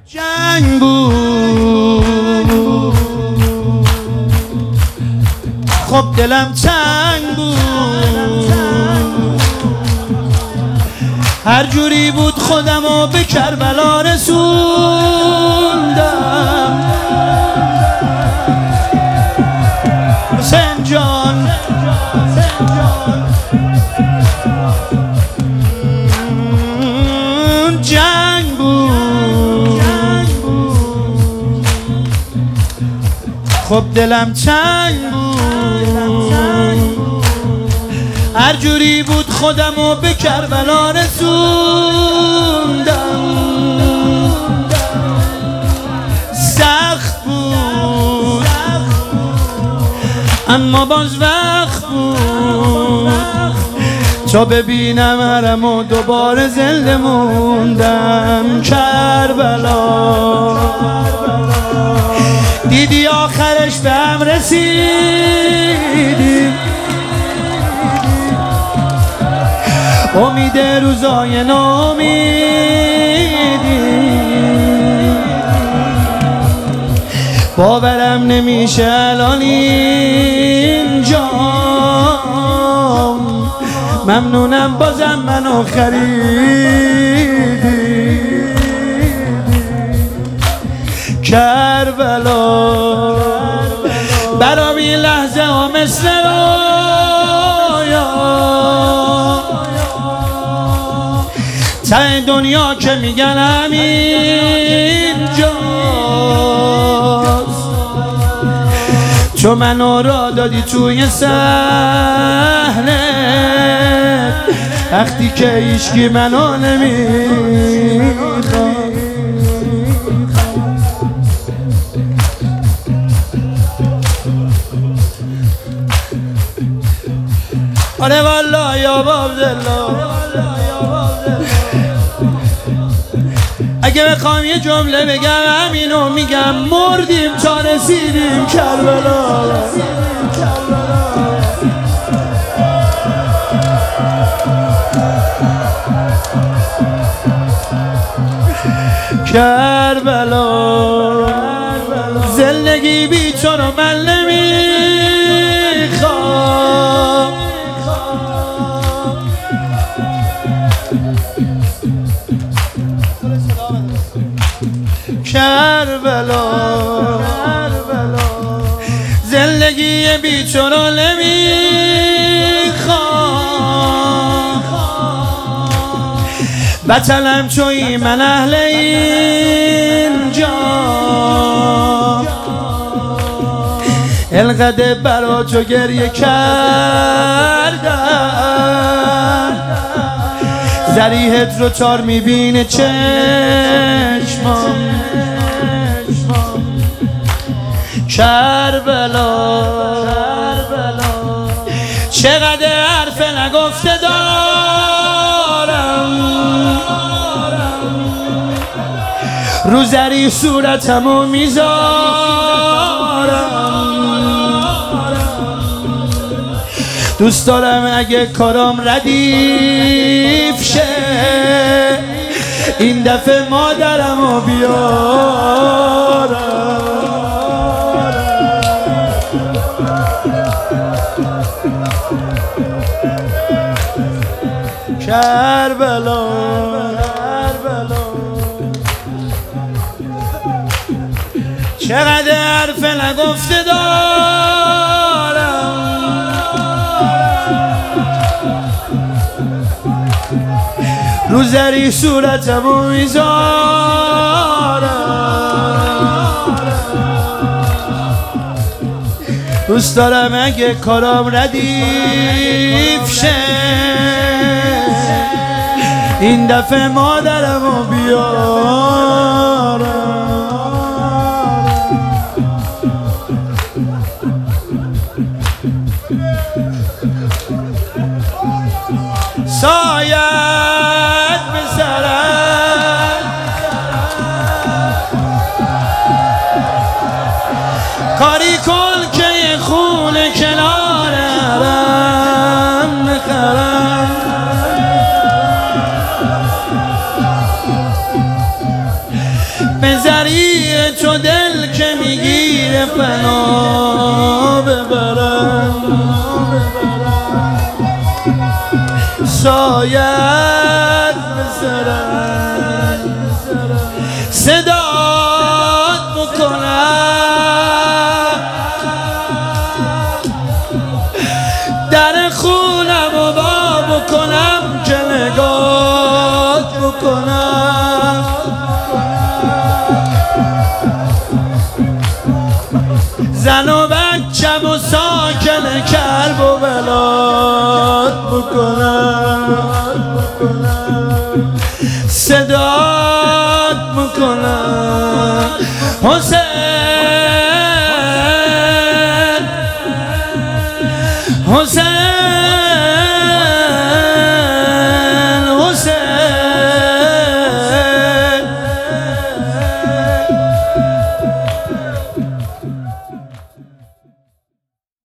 جنگ بود خب دلم تنگ بود هر جوری بود خودمو به کربلا رسوندم حسین جان جنگ بود خب دلم تنگ بود هر جوری بود خودمو به کربلا رسوندم سخت بود اما باز وقت بود تا ببینم حرمو دوباره زنده موندم کربلا دیدی آخرش به هم رسیدیم امید روزای ناامیدی باورم نمیشه الان اینجا ممنونم بازم منو خریدی کربلا برام این لحظه ها مثل ته دنیا که میگن همینجاست چو منو را دادی توی صحنه وقتی که هیچکی منو نمیخواد آره والله یا عبدالله اگه بخوام یه جمله بگم همینو میگم مردیم تا رسیدیم کربلا کربلا زندگی بی تو رو من نمیخوام کربلا زندگی بی تو رو نمیخوام بطلم توی من اهل اینجا القدر برا تو گریه کردم ذریحت رو تار میبینه چشمام کربلا چقدر حرف نگفته دارم رو زری صورتمو میذارم دوست دارم اگه کارام ردیف شه این دفعه مادرمو بیارم کربلا چقدر حرف نگفته دارم رو زری صورتمو میذارم دوست دارم اگه کارام ردیف شه این دفعه مادرمو بیارم سایت به سرم کاری کن که یه خونه کنارم بخرم به ذریع تو دل که میگیره فنا ببرم شاید بسرم صدات بکنم در خونم و با بکنم که نگات بکنم زن و بچم و ساکن کرب و بلاد بکنم صدات بکنم حسین